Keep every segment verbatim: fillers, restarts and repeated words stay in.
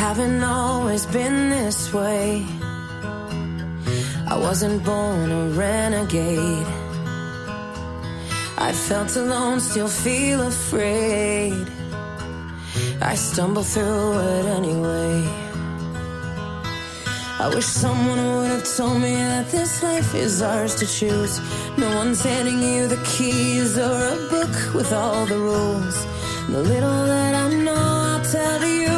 haven't always been this way. I wasn't born a renegade. I felt alone, still feel afraid. I stumble through it anyway. I wish someone would have told me that this life is ours to choose. No one's handing you the keys or a book with all the rules. The little that I know I'll tell to you.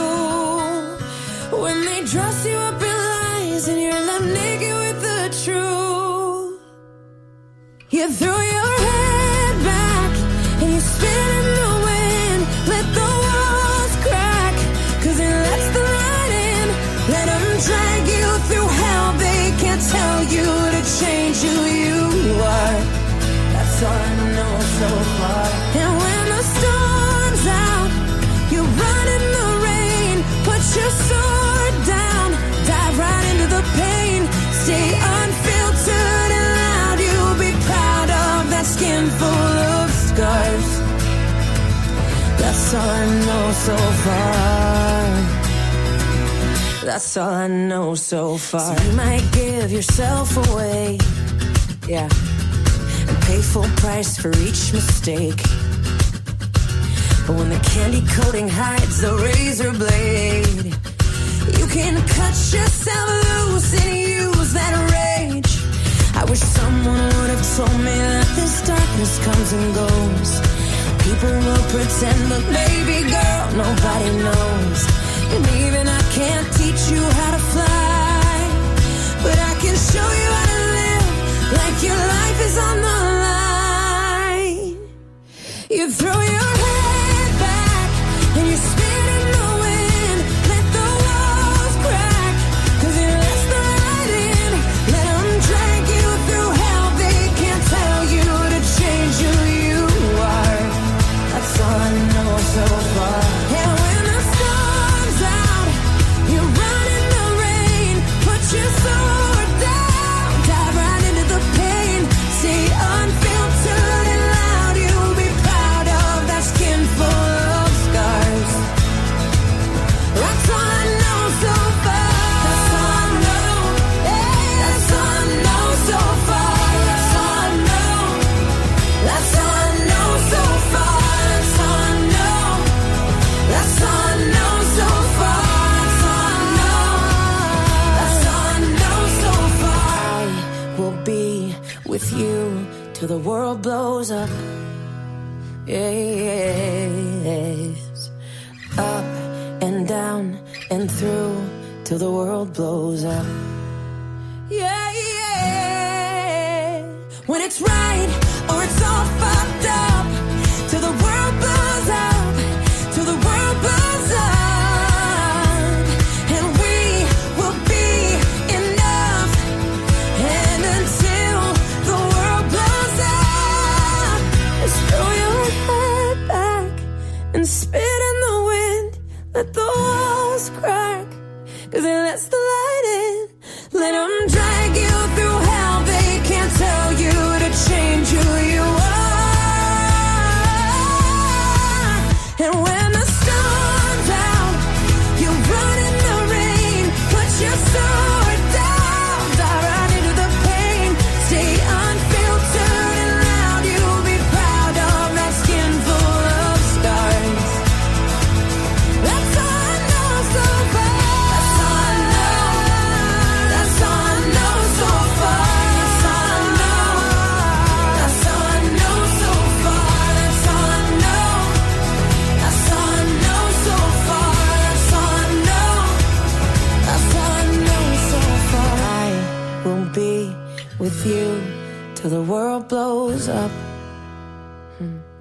When they dress you up in lies and you're left naked with the truth, you throw your head back and you spin in the wind. Let the walls crack, cause it lets the light in. Let them drag you through hell. They can't tell you to change who you are. That's all I know so far. And when the storm's out, you run in the rain. Put your sword down, dive right into the pain. Stay unfiltered and loud. You'll be proud of that skin full of scars. That's all I know so far. That's all I know so far. So you might give yourself away, yeah, and pay full price for each mistake. But when the candy coating hides the razor blade, you can cut yourself loose and use that rage. I wish someone would have told me that this darkness comes and goes. People will pretend, but baby girl, nobody knows. And even I can't teach you how to fly, but I can show you how to live like your life is on the line. You throw your head back and you spin in the wind. Let the walls crack, cause it lets the light in. Let them drag you through hell. They can't tell you to change who you are. That's all I know so far. And when the storm's out, you run in the rain. Put your sword down, dive right into the pain. Stay unfiltered and loud. You'll be proud of that skin full of scars. That's all I know so far. That's all I know. Yeah, that's all I know so far. That's all I know. That's all I know so far. That's all I know. That's all I know so far. That's all I know. That's all I know so far. I will be with you till the world blows up. Yes. Up and down and through till the world blows up. Yeah, yeah. When it's right or it's all fucked up, till the world blows up, till the world blows up. And we will be enough. And until the world blows up, just throw your head back and spit in the wind. Let the walls crack, cause it lets the light in. Let them drag you through hell. They can't tell you to change who you are. And when the storm's out, you run in the rain. Put your sword down, dive right into the pain. Stay unfiltered and loud. You'll be proud of that skin full of scars. That's all I know so far. That's all I know. That's all I know so far. That's all I know. That's all I know so far. That's all I know. That's all I know so far. That's all I know. That's all I know so far. I will be with you till the world blows up. Hmm.